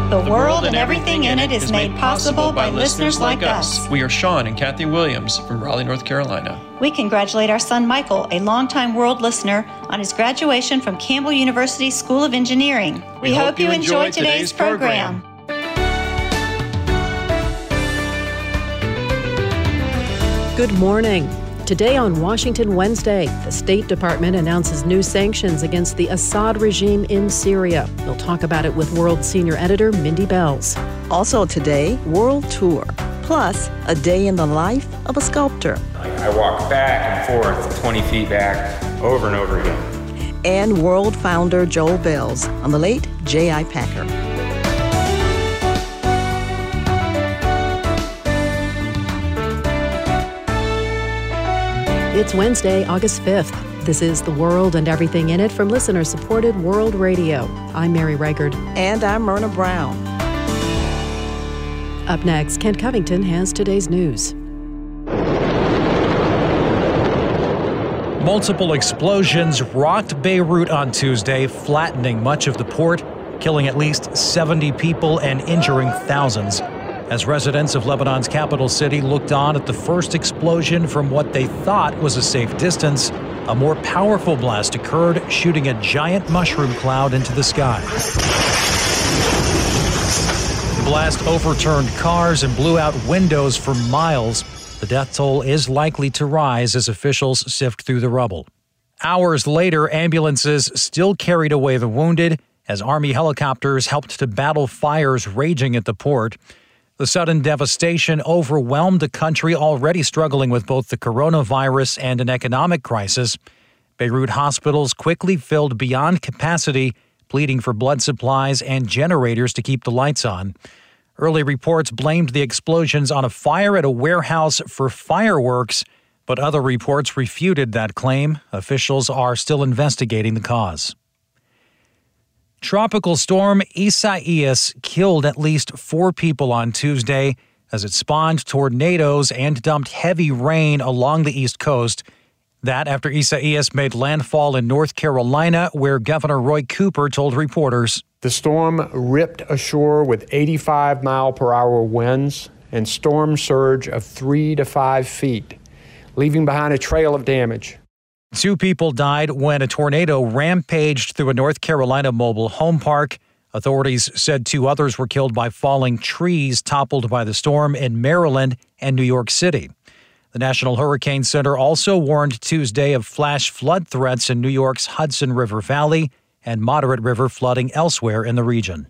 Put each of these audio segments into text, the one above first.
The world and everything in it is made possible by listeners like us. We are Sean and Kathy Williams from Raleigh, North Carolina. We congratulate our son Michael, a longtime world listener, on his graduation from Campbell University School of Engineering. We hope you enjoy today's program. Good morning. Today on Washington Wednesday, the State Department announces new sanctions against the Assad regime in Syria. We'll talk about it with World Senior Editor Mindy Bells. Also today, World Tour, plus a day in the life of a sculptor. I walk back and forth 20 feet back over and over again. And World founder Joel Bells on the late J.I. Packer. It's Wednesday, August 5th. This is The World and Everything in It from listener-supported World Radio. I'm Mary Reichard. And I'm Myrna Brown. Up next, Kent Covington has today's news. Multiple explosions rocked Beirut on Tuesday, flattening much of the port, killing at least 70 people and injuring thousands. As residents of Lebanon's capital city looked on at the first explosion from what they thought was a safe distance, a more powerful blast occurred, shooting a giant mushroom cloud into the sky. The blast overturned cars and blew out windows for miles. The death toll is likely to rise as officials sift through the rubble. Hours later, ambulances still carried away the wounded as Army helicopters helped to battle fires raging at the port. The sudden devastation overwhelmed a country already struggling with both the coronavirus and an economic crisis. Beirut hospitals quickly filled beyond capacity, pleading for blood supplies and generators to keep the lights on. Early reports blamed the explosions on a fire at a warehouse for fireworks, but other reports refuted that claim. Officials are still investigating the cause. Tropical storm Isaias killed at least 4 people on Tuesday as it spawned tornadoes and dumped heavy rain along the East Coast. That after Isaias made landfall in North Carolina, where Governor Roy Cooper told reporters. The storm ripped ashore with 85-mile-per-hour winds and storm surge of 3 to 5 feet, leaving behind a trail of damage. 2 people died when a tornado rampaged through a North Carolina mobile home park. Authorities said 2 others were killed by falling trees toppled by the storm in Maryland and New York City. The National Hurricane Center also warned Tuesday of flash flood threats in New York's Hudson River Valley and moderate river flooding elsewhere in the region.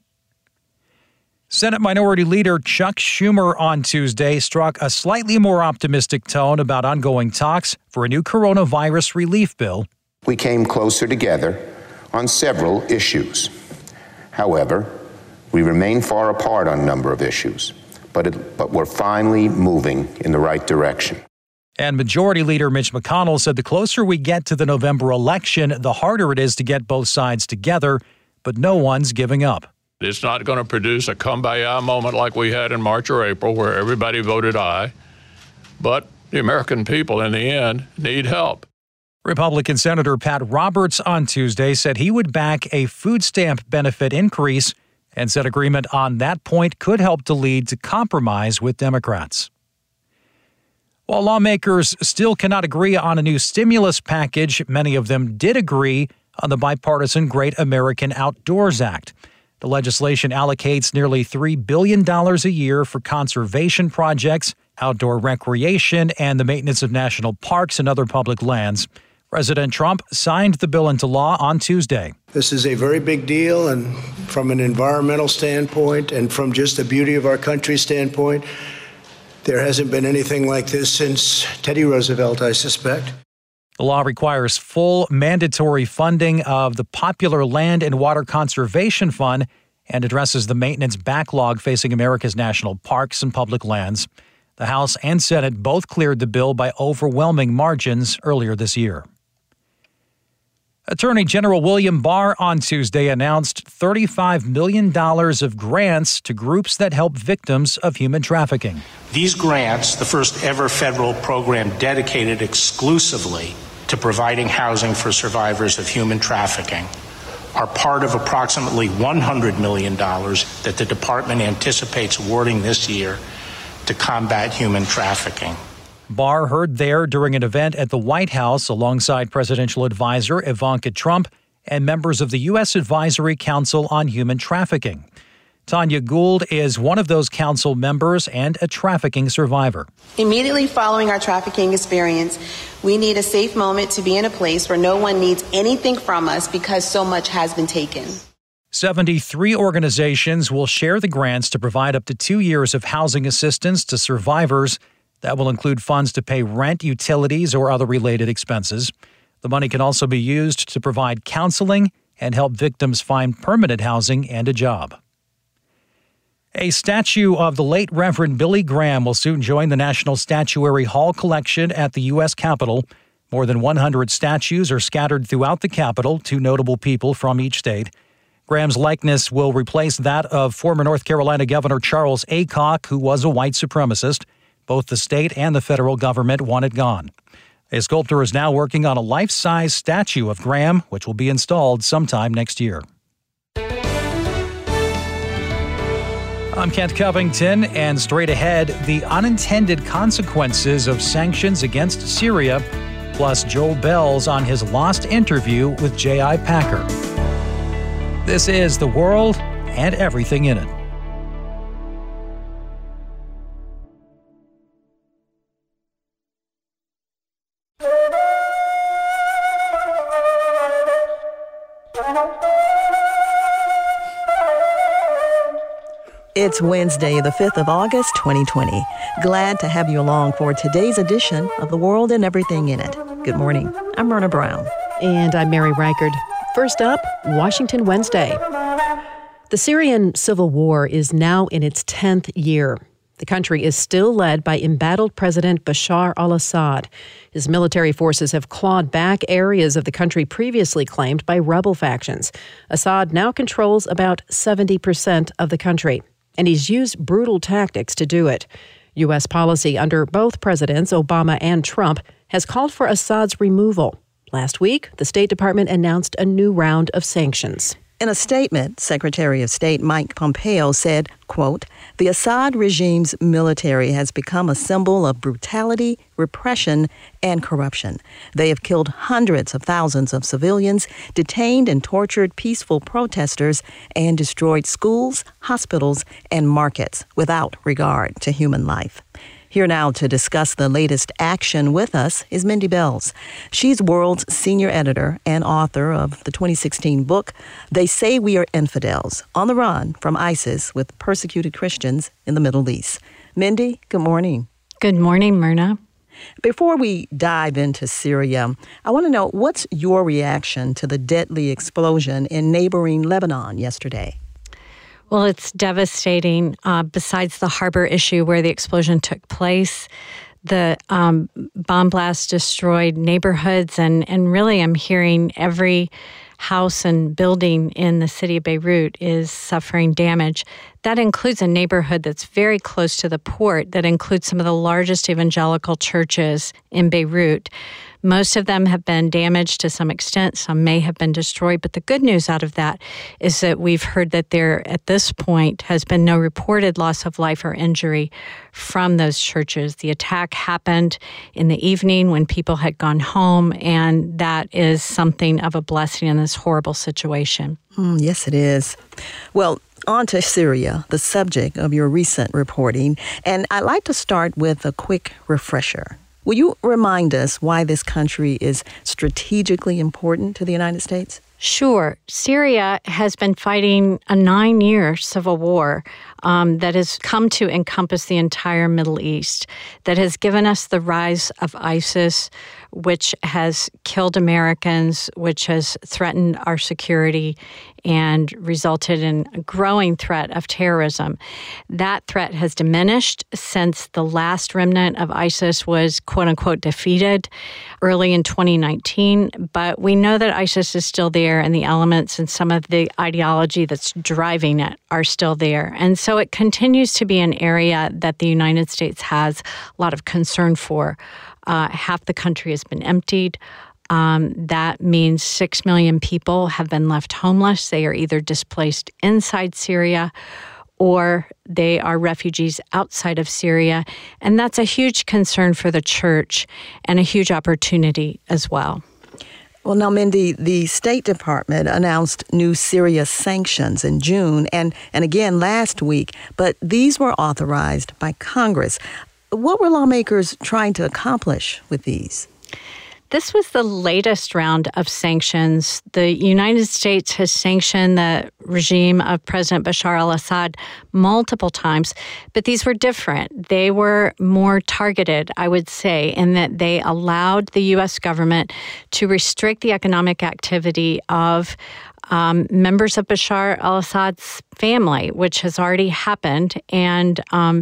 Senate Minority Leader Chuck Schumer on Tuesday struck a slightly more optimistic tone about ongoing talks for a new coronavirus relief bill. We came closer together on several issues. However, we remain far apart on a number of issues, but we're finally moving in the right direction. And Majority Leader Mitch McConnell said the closer we get to the November election, the harder it is to get both sides together, but no one's giving up. It's not going to produce a come-by-eye moment like we had in March or April where everybody voted aye. But the American people, in the end, need help. Republican Senator Pat Roberts on Tuesday said he would back a food stamp benefit increase and said agreement on that point could help to lead to compromise with Democrats. While lawmakers still cannot agree on a new stimulus package, many of them did agree on the bipartisan Great American Outdoors Act. The legislation allocates nearly $3 billion a year for conservation projects, outdoor recreation, and the maintenance of national parks and other public lands. President Trump signed the bill into law on Tuesday. This is a very big deal, and from an environmental standpoint and from just the beauty of our country's standpoint, there hasn't been anything like this since Teddy Roosevelt, I suspect. The law requires full mandatory funding of the Popular Land and Water Conservation Fund and addresses the maintenance backlog facing America's national parks and public lands. The House and Senate both cleared the bill by overwhelming margins earlier this year. Attorney General William Barr on Tuesday announced $35 million of grants to groups that help victims of human trafficking. These grants, the first ever federal program dedicated exclusively to providing housing for survivors of human trafficking, are part of approximately $100 million that the department anticipates awarding this year to combat human trafficking. Barr heard there during an event at the White House alongside presidential advisor Ivanka Trump and members of the U.S. Advisory Council on Human Trafficking. Tanya Gould is one of those council members and a trafficking survivor. Immediately following our trafficking experience, we need a safe moment to be in a place where no one needs anything from us because so much has been taken. 73 organizations will share the grants to provide up to 2 years of housing assistance to survivors. That will include funds to pay rent, utilities, or other related expenses. The money can also be used to provide counseling and help victims find permanent housing and a job. A statue of the late Reverend Billy Graham will soon join the National Statuary Hall collection at the U.S. Capitol. More than 100 statues are scattered throughout the Capitol to notable people from each state. Graham's likeness will replace that of former North Carolina Governor Charles Aycock, who was a white supremacist. Both the state and the federal government want it gone. A sculptor is now working on a life-size statue of Graham, which will be installed sometime next year. I'm Kent Covington, and straight ahead, the unintended consequences of sanctions against Syria, plus Joel Bells on his lost interview with J.I. Packer. This is The World and Everything in It. It's Wednesday, the 5th of August, 2020. Glad to have you along for today's edition of The World and Everything in It. Good morning. I'm Myrna Brown. And I'm Mary Reichard. First up, Washington Wednesday. The Syrian civil war is now in its 10th year. The country is still led by embattled President Bashar al-Assad. His military forces have clawed back areas of the country previously claimed by rebel factions. Assad now controls about 70% of the country, and he's used brutal tactics to do it. U.S. policy under both presidents, Obama and Trump, has called for Assad's removal. Last week, the State Department announced a new round of sanctions. In a statement, Secretary of State Mike Pompeo said, quote, "The Assad regime's military has become a symbol of brutality, repression, and corruption. They have killed hundreds of thousands of civilians, detained and tortured peaceful protesters, and destroyed schools, hospitals, and markets without regard to human life." Here now to discuss the latest action with us is Mindy Bells. She's World's senior editor and author of the 2016 book, They Say We Are Infidels, on the run from ISIS with persecuted Christians in the Middle East. Mindy, good morning. Good morning, Myrna. Before we dive into Syria, I want to know, what's your reaction to the deadly explosion in neighboring Lebanon yesterday? Well, it's devastating. Besides the harbor issue where the explosion took place, the bomb blast destroyed neighborhoods, and really I'm hearing every house and building in the city of Beirut is suffering damage. That includes a neighborhood that's very close to the port that includes some of the largest evangelical churches in Beirut. Most of them have been damaged to some extent. Some may have been destroyed. But the good news out of that is that we've heard that there, at this point, has been no reported loss of life or injury from those churches. The attack happened in the evening when people had gone home, and that is something of a blessing in this horrible situation. Yes, it is. Well, on to Syria, the subject of your recent reporting. And I'd like to start with a quick refresher. Will you remind us why this country is strategically important to the United States? Sure. Syria has been fighting a 9-year civil war that has come to encompass the entire Middle East, that has given us the rise of ISIS, which has killed Americans, which has threatened our security and resulted in a growing threat of terrorism. That threat has diminished since the last remnant of ISIS was, quote-unquote, defeated early in 2019. But we know that ISIS is still there, and the elements and some of the ideology that's driving it are still there. And so it continues to be an area that the United States has a lot of concern for. Half the country has been emptied. That means 6 million people have been left homeless. They are either displaced inside Syria or they are refugees outside of Syria. And that's a huge concern for the church and a huge opportunity as well. Well, now, Mindy, the State Department announced new Syria sanctions in June and again last week, but these were authorized by Congress. What were lawmakers trying to accomplish with these? This was the latest round of sanctions. The United States has sanctioned the regime of President Bashar al-Assad multiple times, but these were different. They were more targeted, I would say, in that they allowed the U.S. government to restrict the economic activity of members of Bashar al-Assad's family, which has already happened, and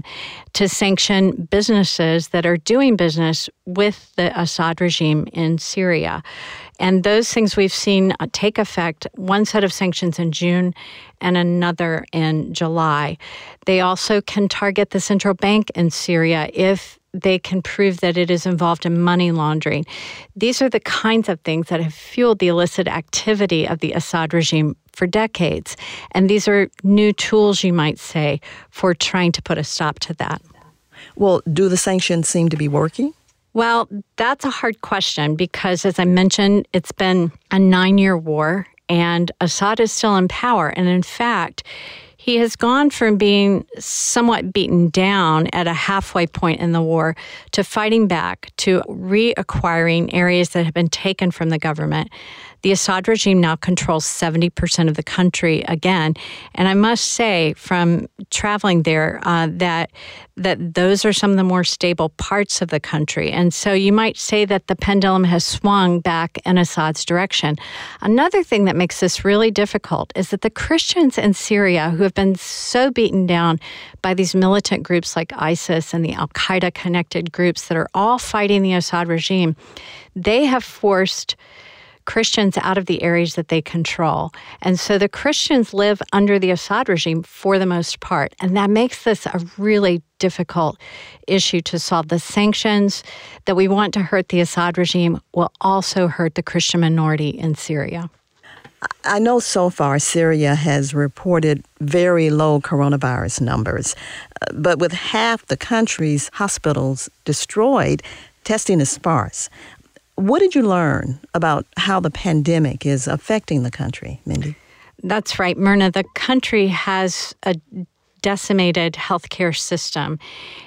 to sanction businesses that are doing business with the Assad regime in Syria. And those things we've seen take effect, one set of sanctions in June and another in July. They also can target the central bank in Syria if they can prove that it is involved in money laundering. These are the kinds of things that have fueled the illicit activity of the Assad regime for decades. And these are new tools, you might say, for trying to put a stop to that. Well, do the sanctions seem to be working? Well, that's a hard question because, as I mentioned, it's been a 9-year war and Assad is still in power. And in fact, he has gone from being somewhat beaten down at a halfway point in the war to fighting back, to reacquiring areas that have been taken from the government. The Assad regime now controls 70% of the country again. And I must say, from traveling there, that those are some of the more stable parts of the country. And so you might say that the pendulum has swung back in Assad's direction. Another thing that makes this really difficult is that the Christians in Syria, who have been so beaten down by these militant groups like ISIS and the Al-Qaeda connected groups that are all fighting the Assad regime, they have forced Christians out of the areas that they control. And so the Christians live under the Assad regime for the most part. And that makes this a really difficult issue to solve. The sanctions that we want to hurt the Assad regime will also hurt the Christian minority in Syria. I know so far Syria has reported very low coronavirus numbers, but with half the country's hospitals destroyed, testing is sparse. What did you learn about how the pandemic is affecting the country, Mindy? That's right, Myrna. The country has a decimated healthcare system.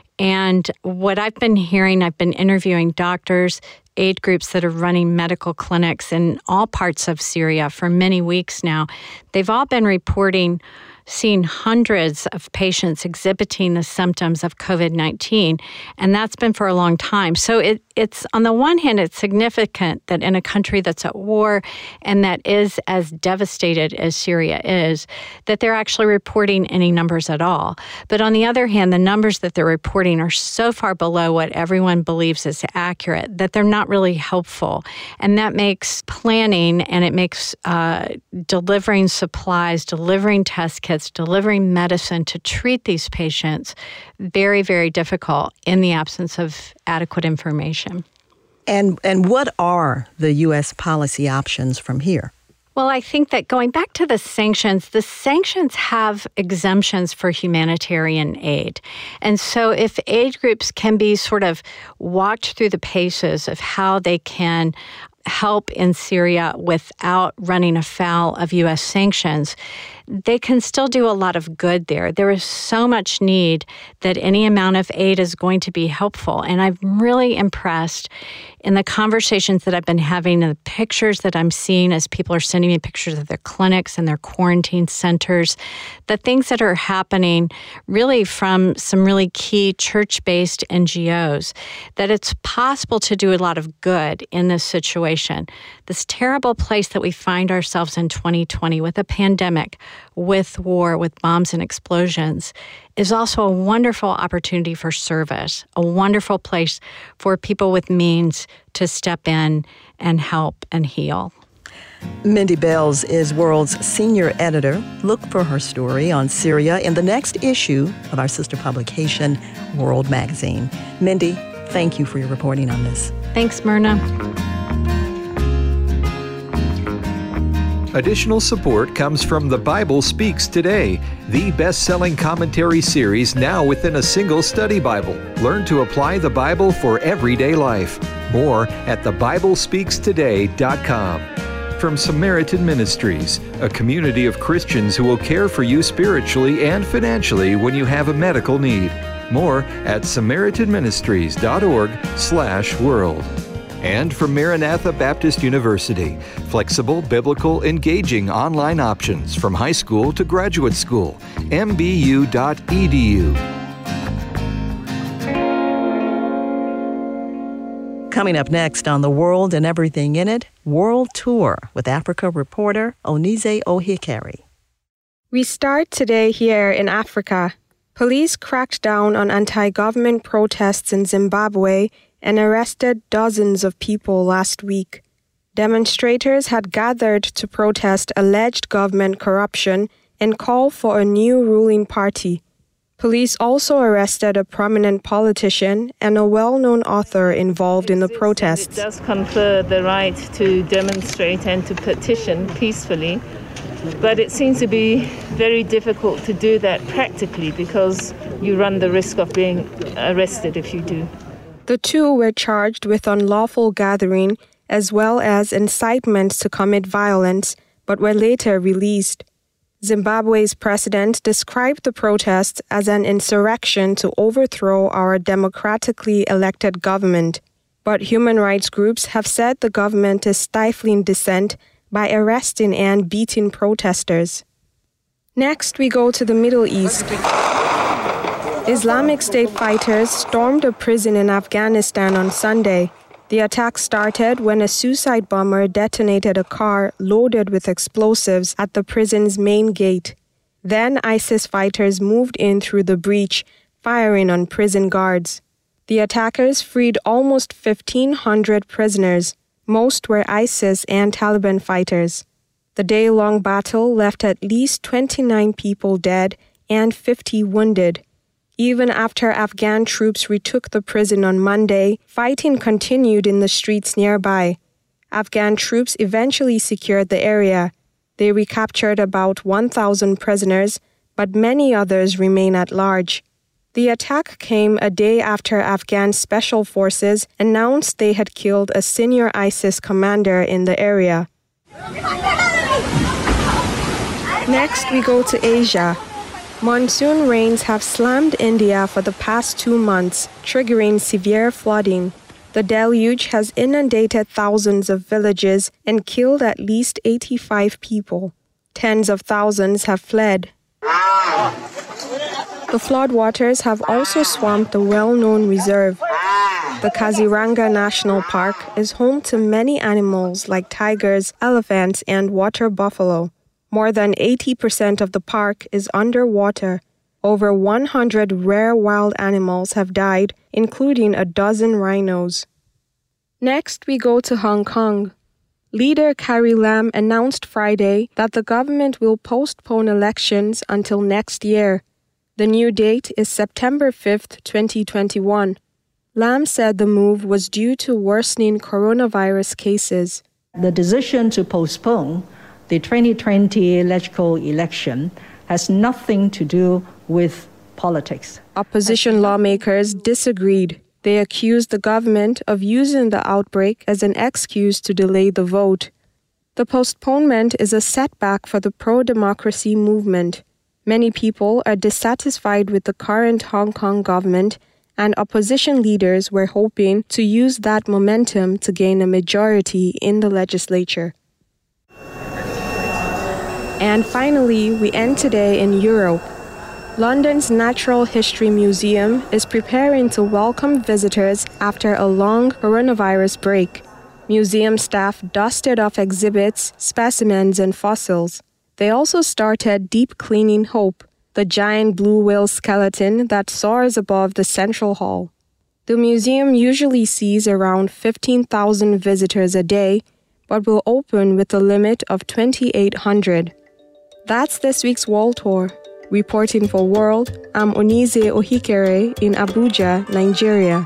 And what I've been hearing, I've been interviewing doctors, aid groups that are running medical clinics in all parts of Syria for many weeks now. They've all been reporting seeing hundreds of patients exhibiting the symptoms of COVID-19, and that's been for a long time. So it's on the one hand, it's significant that in a country that's at war and that is as devastated as Syria is, that they're actually reporting any numbers at all. But on the other hand, the numbers that they're reporting are so far below what everyone believes is accurate that they're not really helpful. And that makes planning and it makes delivering supplies, delivering test kits, delivering medicine to treat these patients very, very difficult in the absence of adequate information. And what are the U.S. policy options from here? Well, I think that going back to the sanctions have exemptions for humanitarian aid. And so if aid groups can be sort of walked through the paces of how they can help in Syria without running afoul of U.S. sanctions, they can still do a lot of good there. There is so much need that any amount of aid is going to be helpful. And I'm really impressed in the conversations that I've been having and the pictures that I'm seeing as people are sending me pictures of their clinics and their quarantine centers, the things that are happening really from some really key church-based NGOs, that it's possible to do a lot of good in this situation. This terrible place that we find ourselves in 2020 with a pandemic, with war, with bombs and explosions, is also a wonderful opportunity for service, a wonderful place for people with means to step in and help and heal. Mindy Belz is World's senior editor. Look for her story on Syria in the next issue of our sister publication, World Magazine. Mindy, thank you for your reporting on this. Thanks, Myrna. Additional support comes from The Bible Speaks Today, the best-selling commentary series now within a single study Bible. Learn to apply the Bible for everyday life. More at thebiblespeakstoday.com. From Samaritan Ministries, a community of Christians who will care for you spiritually and financially when you have a medical need. More at samaritanministries.org/world. And from Maranatha Baptist University, flexible, biblical, engaging online options from high school to graduate school, mbu.edu. Coming up next on The World and Everything in It, World Tour with Africa reporter Onize Ohikere. We start today here in Africa. Police cracked down on anti-government protests in Zimbabwe and arrested dozens of people last week. Demonstrators had gathered to protest alleged government corruption and call for a new ruling party. Police also arrested a prominent politician and a well-known author involved in the protests. It does confer the right to demonstrate and to petition peacefully, but it seems to be very difficult to do that practically because you run the risk of being arrested if you do. The two were charged with unlawful gathering as well as incitement to commit violence, but were later released. Zimbabwe's president described the protest as an insurrection to overthrow our democratically elected government. But human rights groups have said the government is stifling dissent by arresting and beating protesters. Next, we go to the Middle East. Islamic State fighters stormed a prison in Afghanistan on Sunday. The attack started when a suicide bomber detonated a car loaded with explosives at the prison's main gate. Then ISIS fighters moved in through the breach, firing on prison guards. The attackers freed almost 1,500 prisoners. Most were ISIS and Taliban fighters. The day-long battle left at least 29 people dead and 50 wounded. Even after Afghan troops retook the prison on Monday, fighting continued in the streets nearby. Afghan troops eventually secured the area. They recaptured about 1,000 prisoners, but many others remain at large. The attack came a day after Afghan special forces announced they had killed a senior ISIS commander in the area. Next, we go to Asia. Monsoon rains have slammed India for the past 2 months, triggering severe flooding. The deluge has inundated thousands of villages and killed at least 85 people. Tens of thousands have fled. The floodwaters have also swamped the well-known reserve. The Kaziranga National Park is home to many animals like tigers, elephants, and water buffalo. More than 80% of the park is underwater. Over 100 rare wild animals have died, including a dozen rhinos. Next, we go to Hong Kong. Leader Carrie Lam announced Friday that the government will postpone elections until next year. The new date is September 5th, 2021. Lam said the move was due to worsening coronavirus cases. The decision to postpone the 2020 legislative election has nothing to do with politics. Opposition lawmakers disagreed. They accused the government of using the outbreak as an excuse to delay the vote. The postponement is a setback for the pro-democracy movement. Many people are dissatisfied with the current Hong Kong government, and opposition leaders were hoping to use that momentum to gain a majority in the legislature. And finally, we end today in Europe. London's Natural History Museum is preparing to welcome visitors after a long coronavirus break. Museum staff dusted off exhibits, specimens, and fossils. They also started Deep Cleaning Hope, the giant blue whale skeleton that soars above the central hall. The museum usually sees around 15,000 visitors a day, but will open with a limit of 2,800. That's this week's World Tour. Reporting for World, I'm Onize Ohikere in Abuja, Nigeria.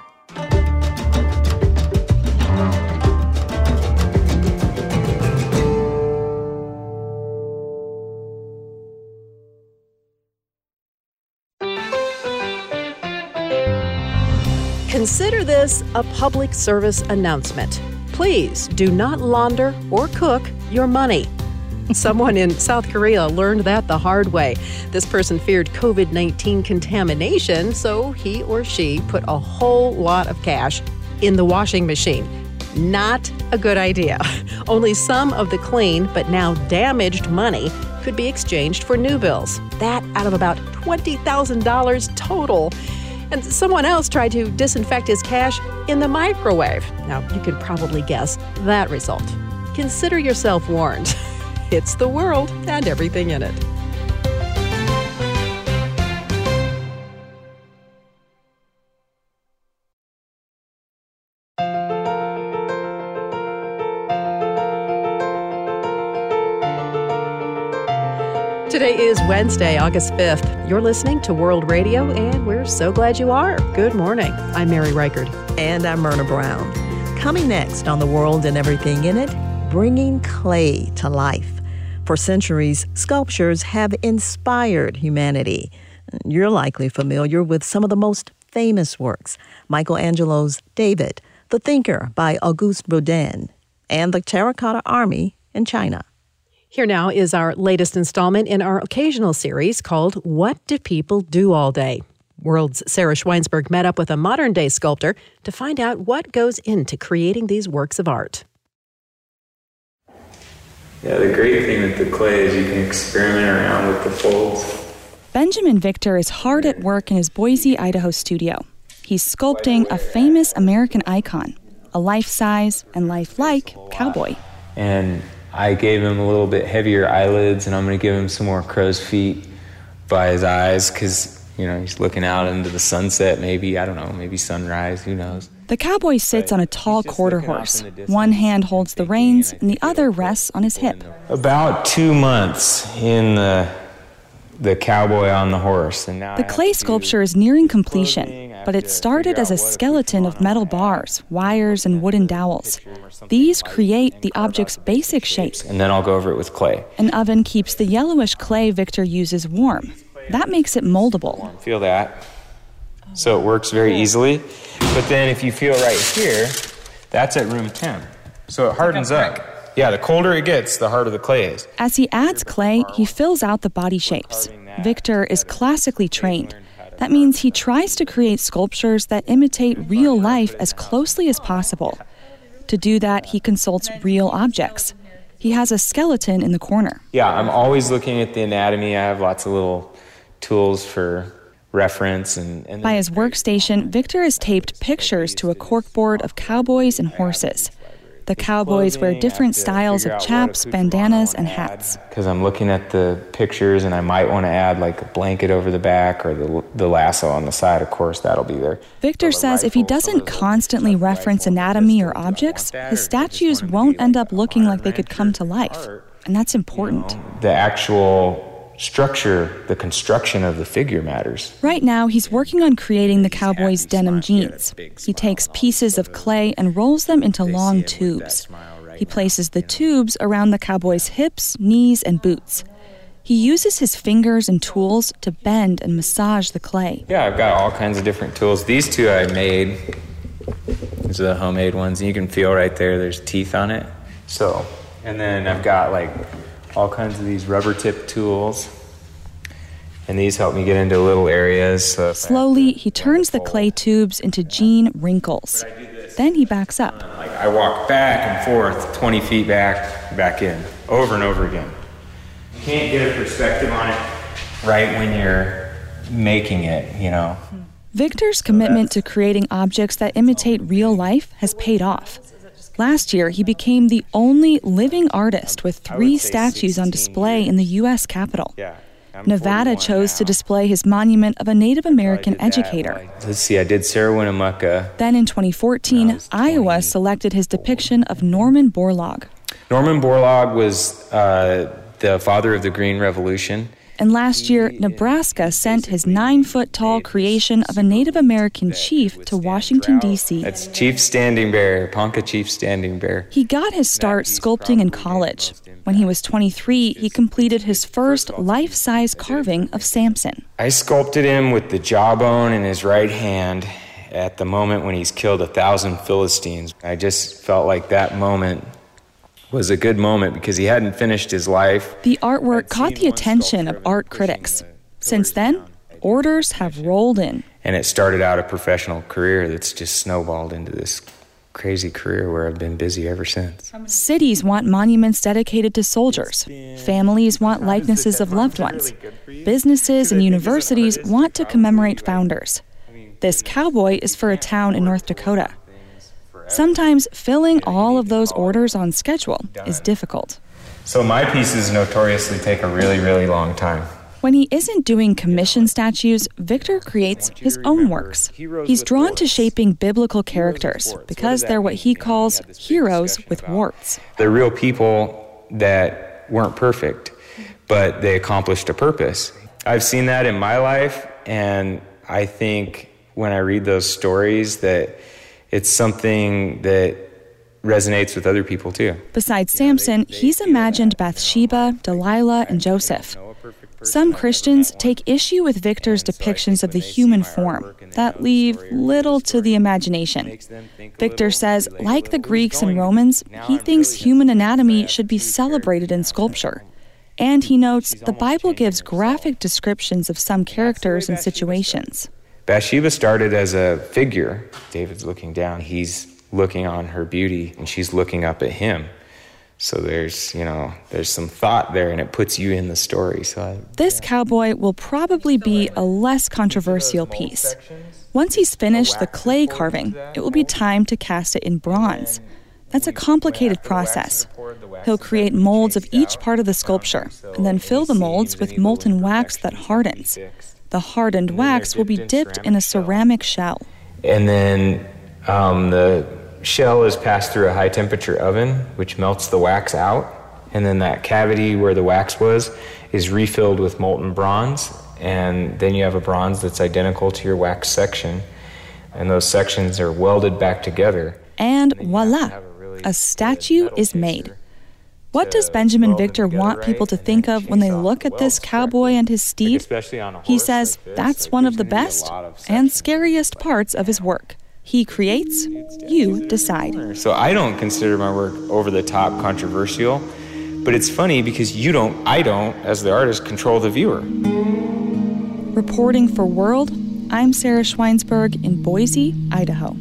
Consider this a public service announcement. Please do not launder or cook your money. Someone in South Korea learned that the hard way. This person feared COVID-19 contamination, so he or she put a whole lot of cash in the washing machine. Not a good idea. Only some of the clean but now damaged money could be exchanged for new bills. That out of about $20,000 total. And someone else tried to disinfect his cash in the microwave. Now, you could probably guess that result. Consider yourself warned. It's the world and everything in it. Today is Wednesday, August 5th. You're listening to World Radio, and we're so glad you are. Good morning. I'm Mary Reichert. And I'm Myrna Brown. Coming next on The World and Everything in It, bringing clay to life. For centuries, sculptures have inspired humanity. You're likely familiar with some of the most famous works. Michelangelo's David, The Thinker by Auguste Rodin, and The Terracotta Army in China. Here now is our latest installment in our occasional series called What Do People Do All Day? World's Sarah Schweinsberg met up with a modern-day sculptor to find out what goes into creating these works of art. Yeah, the great thing with the clay is you can experiment around with the folds. Benjamin Victor is hard at work in his Boise, Idaho studio. He's sculpting a famous American icon, a life-size and lifelike cowboy. And I gave him a little bit heavier eyelids, and I'm going to give him some more crow's feet by his eyes because, he's looking out into the sunset, maybe, I don't know, maybe sunrise, who knows. The cowboy sits on a tall quarter horse. One hand holds the reins, and the other rests on his hip. About 2 months in the cowboy on the horse. And now the clay sculpture is nearing completion, but it started as a skeleton of metal bars, wires, and wooden dowels. These create the object's basic shape. And then I'll go over it with clay. An oven keeps the yellowish clay Victor uses warm. That makes it moldable. Feel that. So it works very easily. But then if you feel right here, that's at room temp. So it hardens up. Yeah, the colder it gets, the harder the clay is. As he adds clay, he fills out the body shapes. Victor is classically trained. That means he tries to create sculptures that imitate real life as closely as possible. To do that, he consults real objects. He has a skeleton in the corner. Yeah, I'm always looking at the anatomy. I have lots of little tools for reference. And by his workstation, Victor has taped pictures to a corkboard of cowboys and horses. The cowboys wear different styles of chaps, bandanas, and hats. Because I'm looking at the pictures and I might want to add like a blanket over the back or the lasso on the side. Of course, that'll be there. Victor says if he doesn't constantly reference anatomy or objects, his statues won't end up looking like they could come to life. And that's important. The actual structure, the construction of the figure matters. Right now, he's working on creating the cowboy's denim jeans. He takes pieces of clay and rolls them into long tubes. He places the tubes around the cowboy's hips, knees, and boots. He uses his fingers and tools to bend and massage the clay. Yeah, I've got all kinds of different tools. These two I made. These are the homemade ones. And you can feel right there's teeth on it. So, and then I've got like all kinds of these rubber tip tools, and these help me get into little areas. So slowly, he turns the clay tubes into jean wrinkles. Then he backs up. I walk back and forth, 20 feet back in, over and over again. You can't get a perspective on it right when you're making it, Victor's commitment to creating objects that imitate real life has paid off. Last year, he became the only living artist with 3 statues on display in the U.S. Capitol. Nevada chose to display his monument of a Native American educator. Let's see, I did Sarah Winnemucca. Then in 2014, Iowa selected his depiction of Norman Borlaug. Norman Borlaug was the father of the Green Revolution. And last year, Nebraska sent his 9-foot-tall creation of a Native American chief to Washington, D.C. That's Chief Standing Bear, Ponca Chief Standing Bear. He got his start sculpting in college. When he was 23, he completed his first life-size carving of Samson. I sculpted him with the jawbone in his right hand at the moment when he's killed 1,000 Philistines. I just felt like that moment was a good moment because he hadn't finished his life. The artwork caught the attention of art critics. Since then, orders have rolled in. And it started out a professional career that's just snowballed into this crazy career where I've been busy ever since. Cities want monuments dedicated to soldiers. Families want likenesses of loved ones. Businesses and universities want to commemorate founders. This cowboy is for a town in North Dakota. Sometimes filling all of those orders on schedule is difficult. So my pieces notoriously take a really, really long time. When he isn't doing commission statues, Victor creates his own works. He's drawn to shaping biblical characters because they're what he calls heroes with warts. They're real people that weren't perfect, but they accomplished a purpose. I've seen that in my life, and I think when I read those stories that it's something that resonates with other people too. Besides Samson, he's imagined Bathsheba, Delilah, and Joseph. Some Christians take issue with Victor's depictions of the human form that leave little to the imagination. Victor says, like the Greeks and Romans, he thinks human anatomy should be celebrated in sculpture. And he notes the Bible gives graphic descriptions of some characters and situations. Bathsheba started as a figure. David's looking down. He's looking on her beauty, and she's looking up at him. So there's some thought there, and it puts you in the story. This cowboy will probably be a less controversial piece. Once he's finished the clay carving, it will be time to cast it in bronze. That's a complicated process. He'll create molds of each part of the sculpture, and then fill the molds with molten wax that hardens. The hardened wax will be dipped in a ceramic shell. And then the shell is passed through a high-temperature oven, which melts the wax out. And then that cavity where the wax was is refilled with molten bronze. And then you have a bronze that's identical to your wax section. And those sections are welded back together. And voila, a statue is made. What does Benjamin Victor want people to think of when they look at this cowboy and his steed? He says that's one of the best and scariest parts of his work. He creates, you decide. So I don't consider my work over-the-top controversial, but it's funny because I don't, as the artist, control the viewer. Reporting for World, I'm Sarah Schweinsberg in Boise, Idaho.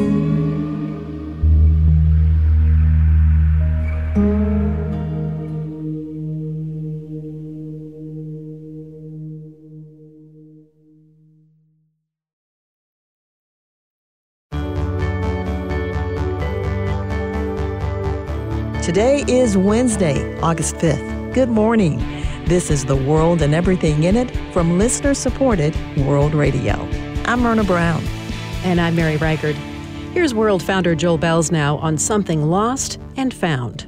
Today is Wednesday, August 5th. Good morning. This is The World and Everything in It from listener-supported World Radio. I'm Myrna Brown. And I'm Mary Reichard. Here's World founder Joel Belznow on something lost and found.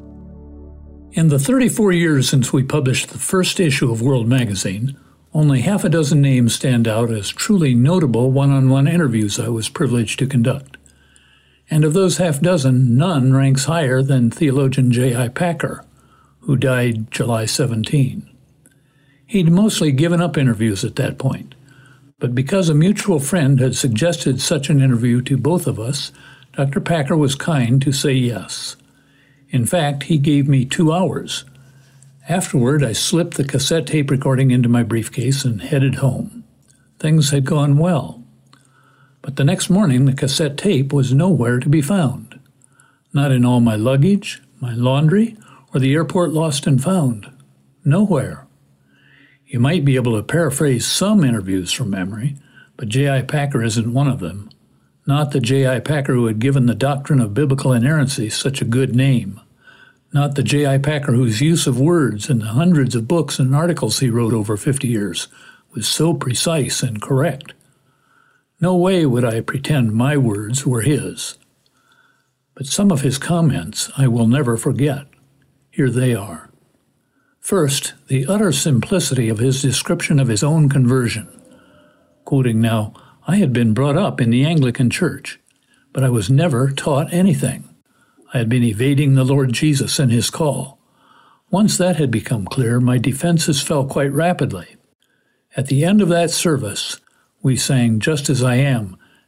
In the 34 years since we published the first issue of World magazine, only half a dozen names stand out as truly notable one-on-one interviews I was privileged to conduct. And of those half dozen, none ranks higher than theologian J.I. Packer, who died July 17. He'd mostly given up interviews at that point, but because a mutual friend had suggested such an interview to both of us, Dr. Packer was kind to say yes. In fact, he gave me 2 hours. Afterward, I slipped the cassette tape recording into my briefcase and headed home. Things had gone well. But the next morning, the cassette tape was nowhere to be found. Not in all my luggage, my laundry, or the airport lost and found. Nowhere. You might be able to paraphrase some interviews from memory, but J.I. Packer isn't one of them. Not the J.I. Packer who had given the doctrine of biblical inerrancy such a good name. Not the J.I. Packer whose use of words in the hundreds of books and articles he wrote over 50 years was so precise and correct. No way would I pretend my words were his. But some of his comments I will never forget. Here they are. First, the utter simplicity of his description of his own conversion. Quoting now, "I had been brought up in the Anglican Church, but I was never taught anything. I had been evading the Lord Jesus and his call. Once that had become clear, my defenses fell quite rapidly. At the end of that service, we sang Just As I Am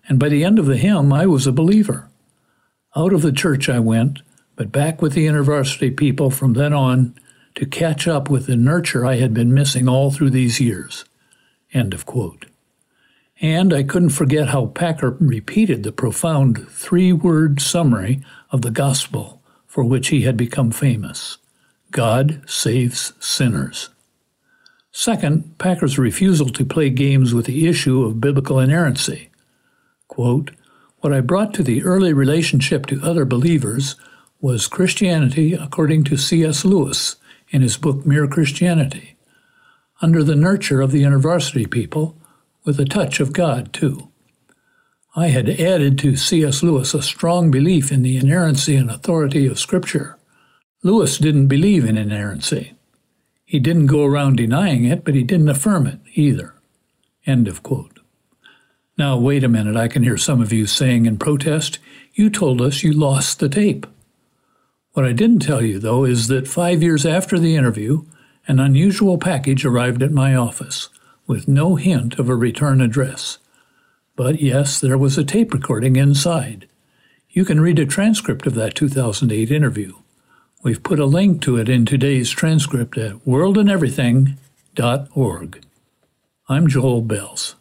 and by the end of the hymn, I was a believer. Out of the church I went, but back with the InterVarsity people from then on to catch up with the nurture I had been missing all through these years." End of quote. And I couldn't forget how Packer repeated the profound 3-word summary of the gospel for which he had become famous: God saves sinners. Second, Packer's refusal to play games with the issue of biblical inerrancy. Quote, "What I brought to the early relationship to other believers was Christianity according to C.S. Lewis in his book Mere Christianity, under the nurture of the InterVarsity people, with a touch of God, too. I had added to C.S. Lewis a strong belief in the inerrancy and authority of Scripture. Lewis didn't believe in inerrancy. He didn't go around denying it, but he didn't affirm it either." End of quote. Now, wait a minute, I can hear some of you saying in protest, "You told us you lost the tape." What I didn't tell you, though, is that 5 years after the interview, an unusual package arrived at my office, with no hint of a return address. But yes, there was a tape recording inside. You can read a transcript of that 2008 interview. We've put a link to it in today's transcript at worldandeverything.org. I'm Joel Bells.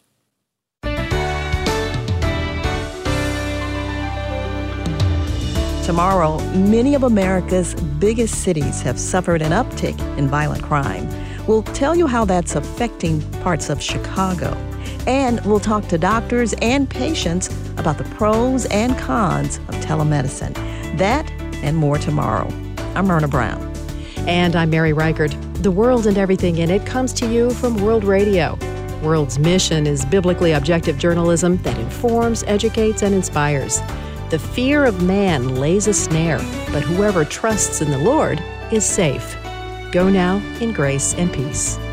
Tomorrow, many of America's biggest cities have suffered an uptick in violent crime. We'll tell you how that's affecting parts of Chicago. And we'll talk to doctors and patients about the pros and cons of telemedicine. That and more tomorrow. I'm Myrna Brown. And I'm Mary Reichert. The World and Everything in It comes to you from World Radio. World's mission is biblically objective journalism that informs, educates, and inspires. The fear of man lays a snare, but whoever trusts in the Lord is safe. Go now in grace and peace.